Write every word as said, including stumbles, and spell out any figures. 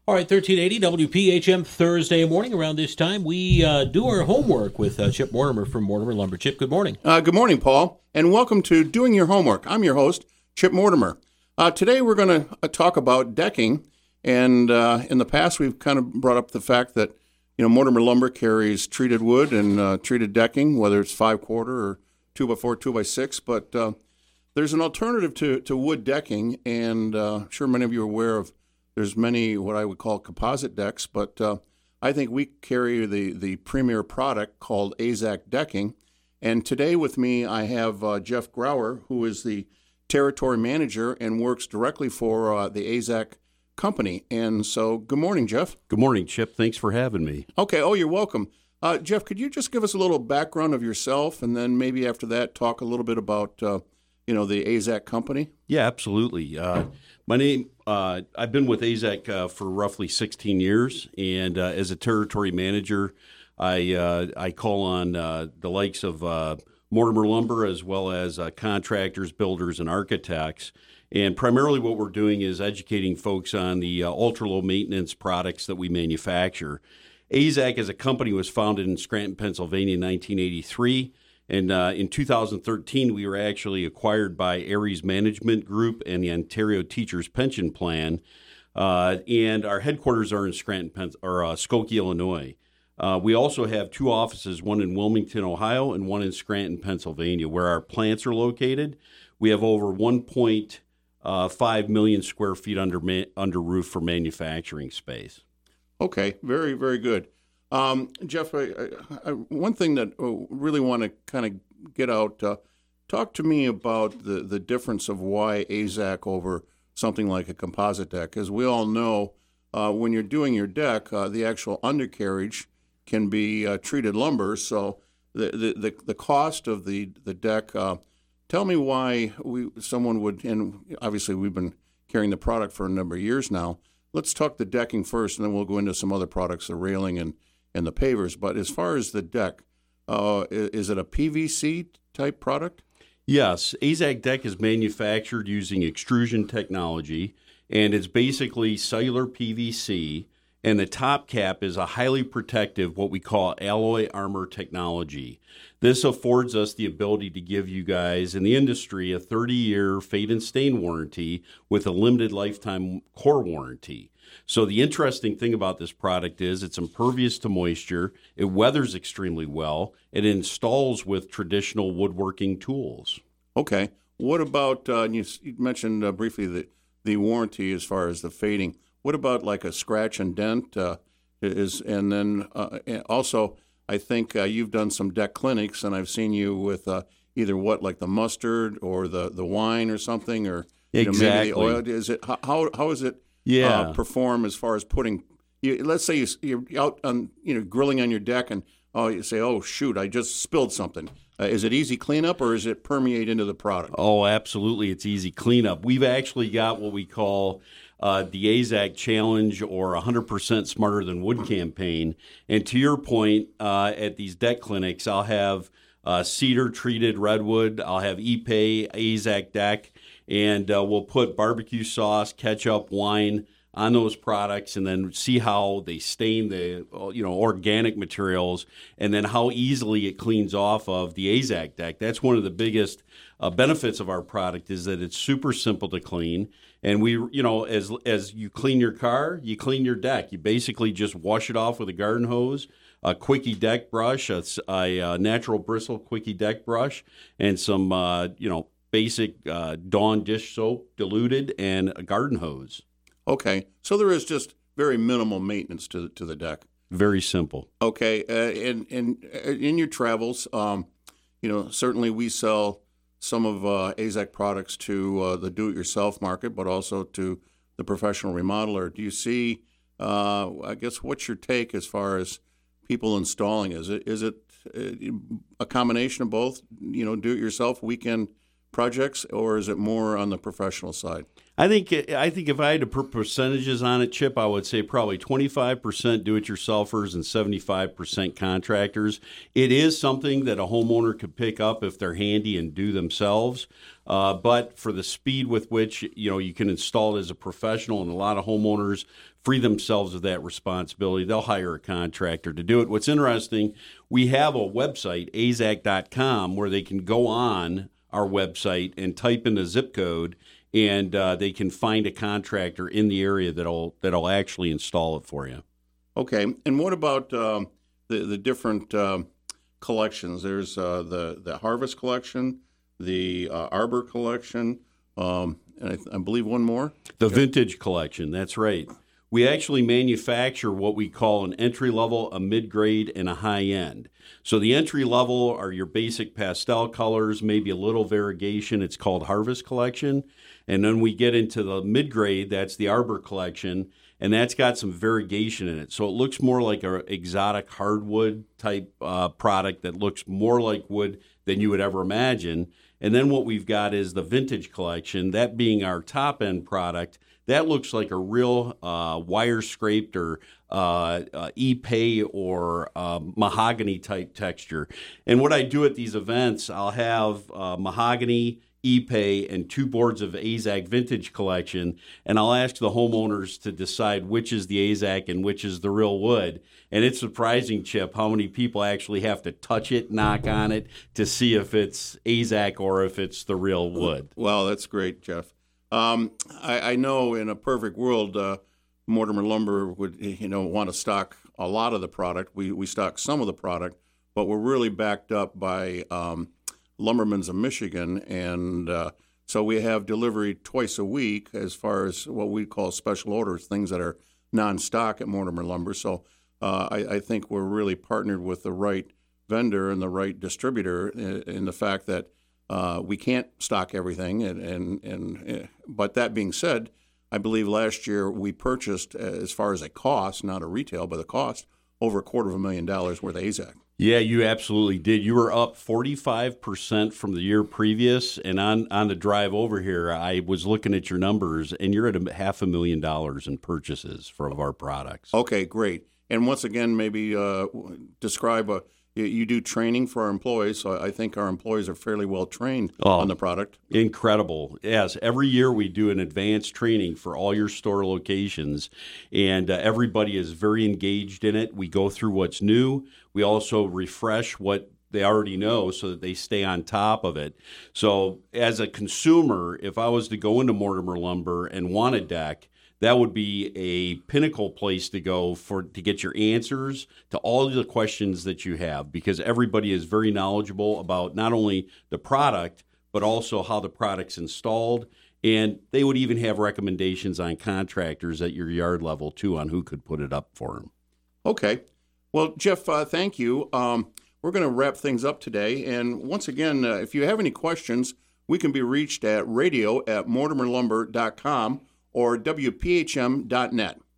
All right, thirteen eighty W P H M Thursday morning. Around this time, we uh, do our homework with uh, Chip Mortimer from Mortimer Lumber. Chip, good morning. Uh, good morning, Paul, and welcome to Doing Your Homework. I'm your host, Chip Mortimer. Uh, today we're going to uh, talk about decking, and uh, in the past we've kind of brought up the fact that you know Mortimer Lumber carries treated wood and uh, treated decking, whether it's five quarter or two by four, two by six. But uh, there's an alternative to, to wood decking, and uh, I'm sure many of you are aware of. There's many what I would call composite decks, but uh, I think we carry the, the premier product called AZEK Decking. And today with me I have uh, Jeff Grauer, who is the territory manager and works directly for uh, the AZEK company. And so good morning, Jeff. Good morning, Chip. Thanks for having me. Okay. Oh, you're welcome. Uh, Jeff, could you just give us a little background of yourself, and then maybe after that talk a little bit about uh, you know, the AZEK company? Yeah, absolutely. Uh, my name, uh, I've been with AZEK uh, for roughly sixteen years, and uh, as a territory manager, I uh, I call on uh, the likes of uh, Mortimer Lumber as well as uh, contractors, builders, and architects. And primarily what we're doing is educating folks on the uh, ultra-low maintenance products that we manufacture. AZEK as a company was founded in Scranton, Pennsylvania in nineteen eighty-three. And uh, in two thousand thirteen, we were actually acquired by Aries Management Group and the Ontario Teachers Pension Plan. Uh, and our headquarters are in Scranton, Pen- or uh, Skokie, Illinois. Uh, we also have two offices, one in Wilmington, Ohio, and one in Scranton, Pennsylvania, where our plants are located. We have over one point five million square feet under ma- under roof for manufacturing space. Okay, very, very good. Um, Jeff, I, I, I, one thing that I really want to kind of get out, uh, talk to me about the, the difference of why AZEK over something like a composite deck. As we all know, uh, when you're doing your deck, uh, the actual undercarriage can be uh, treated lumber. So the, the, the, the cost of the, the deck, uh, tell me why we someone would, and obviously we've been carrying the product for a number of years now. Let's talk the decking first, and then we'll go into some other products, the railing and and the pavers. But as far as the deck, uh, is it a P V C type product? Yes. AZEK Deck is manufactured using extrusion technology, and it's basically cellular P V C, and the top cap is a highly protective, what we call alloy armor technology. This affords us the ability to give you guys in the industry a thirty-year fade and stain warranty with a limited lifetime core warranty. So the interesting thing about this product is it's impervious to moisture, it weathers extremely well, it installs with traditional woodworking tools. Okay. What about, uh, you, you mentioned uh, briefly the, the warranty as far as the fading. What about like a scratch and dent? Uh, is And then uh, and also, I think uh, you've done some deck clinics, and I've seen you with uh, either what, like the mustard or the, the wine or something, or you exactly. know, maybe the oil. Is it, how, how is it? Yeah. Uh, perform as far as putting, you, let's say you, you're out on, you know, grilling on your deck, and oh, you say, oh shoot, I just spilled something. Uh, is it easy cleanup, or is it permeate into the product? Oh, absolutely, it's easy cleanup. We've actually got what we call uh, the AZEK Challenge, or one hundred percent Smarter Than Wood campaign. And to your point, uh, at these deck clinics, I'll have uh, cedar treated redwood, I'll have Ipe AZEK Deck. And uh, we'll put barbecue sauce, ketchup, wine on those products, and then see how they stain the you know organic materials, and then how easily it cleans off of the AZEK Deck. That's one of the biggest uh, benefits of our product, is that it's super simple to clean. And we, you know, as as you clean your car, you clean your deck. You basically just wash it off with a garden hose, a quickie deck brush, a, a natural bristle quickie deck brush, and some uh, you know. basic uh, Dawn dish soap diluted, and a garden hose. Okay, so there is just very minimal maintenance to to the deck. Very simple. Okay, uh, and and in your travels, um, you know, certainly we sell some of uh, AZEK products to uh, the do-it-yourself market, but also to the professional remodeler. Do you see? Uh, I guess what's your take as far as people installing? Is it is it a combination of both? You know, do-it-yourself, weekend projects, or is it more on the professional side? I think I think if I had to put percentages on it, Chip, I would say probably twenty-five percent do-it-yourselfers and seventy-five percent contractors. It is something that a homeowner could pick up if they're handy and do themselves. Uh, but for the speed with which you know you can install it as a professional, and a lot of homeowners free themselves of that responsibility, they'll hire a contractor to do it. What's interesting, we have a website, A Z A C dot com, where they can go on our website and type in the zip code, and uh, they can find a contractor in the area that'll that'll actually install it for you. Okay, and what about um, the the different um, collections? There's uh, the the Harvest collection, the uh, Arbor collection, um, and I, th- I believe one more. The Vintage collection. That's right. We actually manufacture what we call an entry level, a mid grade, and a high end. So the entry level are your basic pastel colors, maybe a little variegation. It's called Harvest collection. And then we get into the mid grade, that's the Arbor collection, and that's got some variegation in it. So it looks more like an exotic hardwood type uh, product that looks more like wood than you would ever imagine. And then what we've got is the Vintage collection, that being our top end product. That looks like a real uh, wire scraped or uh, uh, epay or uh, mahogany type texture. And what I do at these events, I'll have uh, mahogany, epay, and two boards of A Z A C Vintage collection, and I'll ask the homeowners to decide which is the A Z A C and which is the real wood. And it's surprising, Chip, how many people actually have to touch it, knock on it, to see if it's A Z A C or if it's the real wood. Well, that's great, Jeff. Um, I, I know in a perfect world, uh, Mortimer Lumber would, you know, want to stock a lot of the product. We we stock some of the product, but we're really backed up by um, Lumbermen's of Michigan, and uh, so we have delivery twice a week as far as what we call special orders, things that are non-stock at Mortimer Lumber. So uh, I, I think we're really partnered with the right vendor and the right distributor in, in the fact that Uh, we can't stock everything, and, and, and but that being said, I believe last year we purchased, as far as a cost, not a retail, but a cost, over a quarter of a million dollars worth of A Z A C. Yeah, you absolutely did. You were up forty-five percent from the year previous, and on, on the drive over here, I was looking at your numbers, and you're at a half a million dollars in purchases for our products. Okay, great. And once again, maybe uh, describe a you do training for our employees, so I think our employees are fairly well trained oh, on the product. Incredible. Yes, every year we do an advanced training for all your store locations, and uh, everybody is very engaged in it. We go through what's new. We also refresh what they already know so that they stay on top of it. So as a consumer, if I was to go into Mortimer Lumber and want a deck, that would be a pinnacle place to go for to get your answers to all the questions that you have, because everybody is very knowledgeable about not only the product, but also how the product's installed. And they would even have recommendations on contractors at your yard level, too, on who could put it up for them. Okay. Well, Jeff, uh, thank you. Um, we're going to wrap things up today. And once again, uh, if you have any questions, we can be reached at radio at mortimer lumber dot com or W P H M dot net.